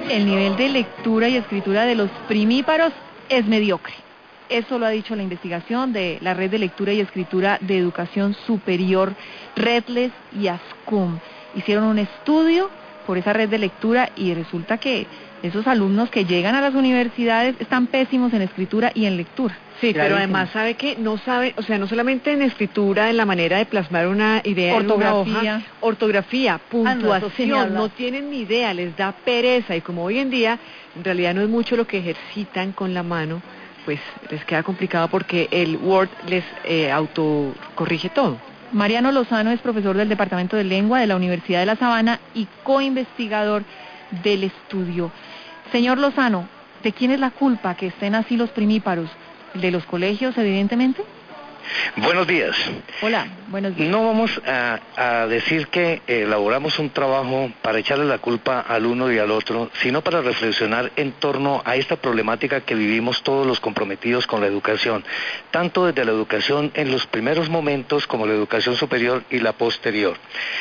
el nivel de lectura y escritura de los primíparos es mediocre. Eso lo ha dicho la investigación de la Red de Lectura y Escritura de Educación Superior, REDLES y ASCUM. Hicieron un estudio por esa red de lectura y resulta que esos alumnos que llegan a las universidades están pésimos en escritura y en lectura. Sí, pero además sabe que no sabe, o sea, no solamente en escritura, en la manera de plasmar una idea en una hoja, ortografía, puntuación, no tienen ni idea, les da pereza y como hoy en día en realidad no es mucho lo que ejercitan con la mano, pues les queda complicado porque el Word les autocorrige todo. Mariano Lozano es profesor del Departamento de Lengua de la Universidad de La Sabana y coinvestigador del estudio. Señor Lozano, ¿de quién es la culpa que estén así los primíparos? ¿De los colegios, evidentemente? Buenos días. Hola, buenos días. No vamos a decir que elaboramos un trabajo para echarle la culpa al uno y al otro, sino para reflexionar en torno a esta problemática que vivimos todos los comprometidos con la educación, tanto desde la educación en los primeros momentos como la educación superior y la posterior.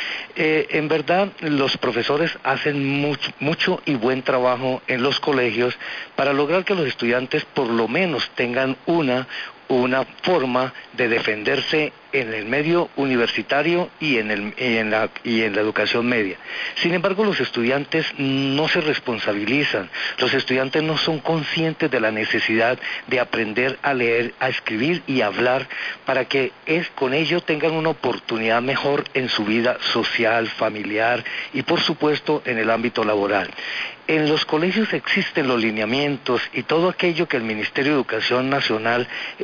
En verdad, los profesores hacen mucho y buen trabajo en los colegios para lograr que los estudiantes por lo menos tengan una forma de defenderse en el medio universitario y en la educación media. Sin embargo, los estudiantes no se responsabilizan, los estudiantes no son conscientes de la necesidad de aprender a leer, a escribir y a hablar para que con ello tengan una oportunidad mejor en su vida social, familiar y por supuesto en el ámbito laboral. En los colegios existen los lineamientos y todo aquello que el Ministerio de Educación Nacional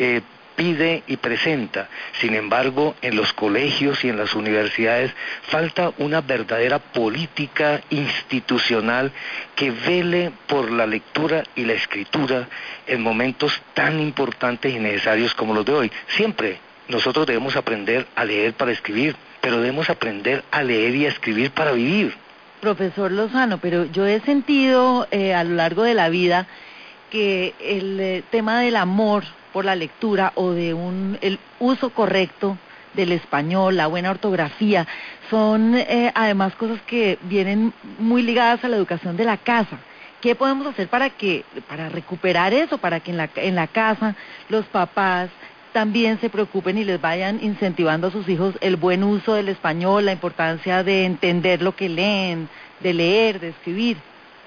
pide y presenta. Sin embargo, en los colegios y en las universidades falta una verdadera política institucional que vele por la lectura y la escritura en momentos tan importantes y necesarios como los de hoy. Siempre nosotros debemos aprender a leer para escribir, pero debemos aprender a leer y a escribir para vivir. Profesor Lozano, pero yo he sentido a lo largo de la vida que el tema del amor por la lectura o de el uso correcto del español, la buena ortografía, son además cosas que vienen muy ligadas a la educación de la casa. ¿Qué podemos hacer para recuperar eso, para que en la casa los papás también se preocupen y les vayan incentivando a sus hijos el buen uso del español, la importancia de entender lo que leen, de leer, de escribir?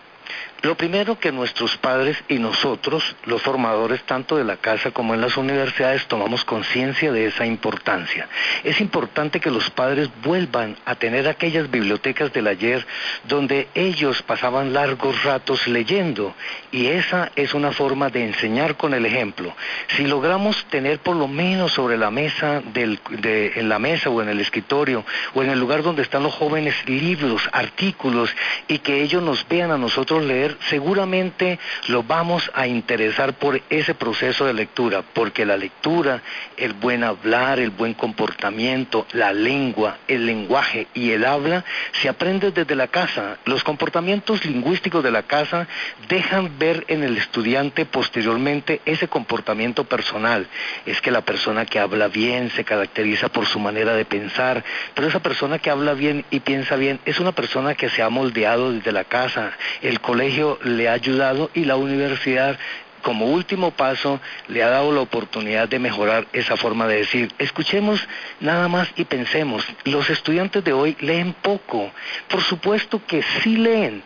Lo primero que nuestros padres y nosotros, los formadores tanto de la casa como en las universidades, tomamos conciencia de esa importancia. Es importante que los padres vuelvan a tener aquellas bibliotecas del ayer donde ellos pasaban largos ratos leyendo, y esa es una forma de enseñar con el ejemplo. Si logramos tener por lo menos sobre la mesa, en la mesa o en el escritorio o en el lugar donde están los jóvenes libros, artículos, y que ellos nos vean a nosotros leer, seguramente lo vamos a interesar por ese proceso de lectura, porque la lectura, el buen hablar, el buen comportamiento, la lengua, el lenguaje y el habla se aprende desde la casa. Los comportamientos lingüísticos de la casa dejan ver en el estudiante posteriormente ese comportamiento personal. Es que la persona que habla bien se caracteriza por su manera de pensar, pero esa persona que habla bien y piensa bien es una persona que se ha moldeado desde la casa. El colegio le ha ayudado y la universidad, como último paso, le ha dado la oportunidad de mejorar esa forma de decir. Escuchemos nada más y pensemos, los estudiantes de hoy leen poco. Por supuesto que sí leen,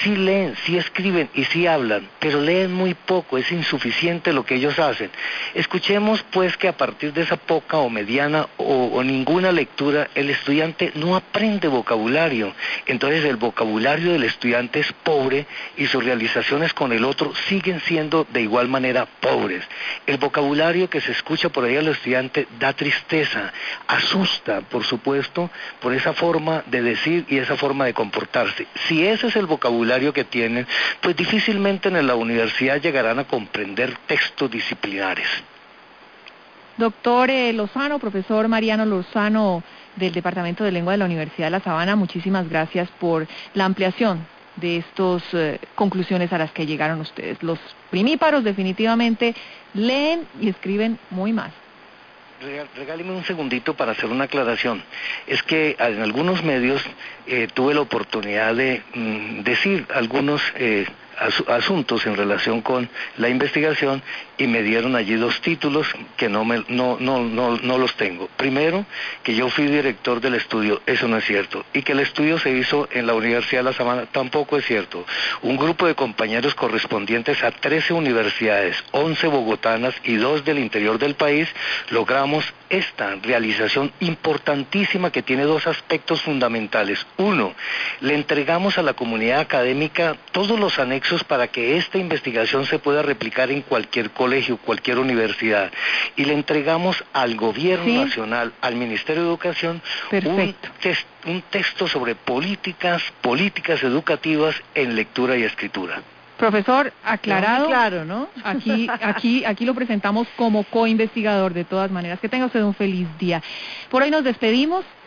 sí escriben y sí hablan, pero leen muy poco, es insuficiente lo que ellos hacen. Escuchemos pues que a partir de esa poca o mediana o ninguna lectura, el estudiante no aprende vocabulario. Entonces el vocabulario del estudiante es pobre y sus realizaciones con el otro siguen siendo de igual manera pobres. El vocabulario que se escucha por ahí al estudiante da tristeza, asusta, por supuesto, por esa forma de decir y esa forma de comportarse. Si ese es el vocabulario que tienen, pues difícilmente en la universidad llegarán a comprender textos disciplinares. Doctor Lozano, profesor Mariano Lozano del Departamento de Lengua de la Universidad de La Sabana, muchísimas gracias por la ampliación de estas conclusiones a las que llegaron ustedes. Los primíparos definitivamente leen y escriben muy mal. Regáleme un segundito para hacer una aclaración. Es que en algunos medios tuve la oportunidad de decir algunos asuntos en relación con la investigación y me dieron allí 2 títulos que no los tengo. Primero, que yo fui director del estudio, eso no es cierto, y que el estudio se hizo en la Universidad de La Sabana, tampoco es cierto. Un grupo de compañeros correspondientes a 13 universidades, 11 bogotanas y 2 del interior del país, logramos esta realización importantísima que tiene 2 aspectos fundamentales. Uno, le entregamos a la comunidad académica todos los anexos para que esta investigación se pueda replicar en cualquier colegio, cualquier universidad. Y le entregamos al gobierno nacional, al Ministerio de Educación, un texto sobre políticas educativas en lectura y escritura. Profesor, aclarado, claro, ¿no? Aquí lo presentamos como coinvestigador de todas maneras. Que tenga usted un feliz día. Por hoy nos despedimos.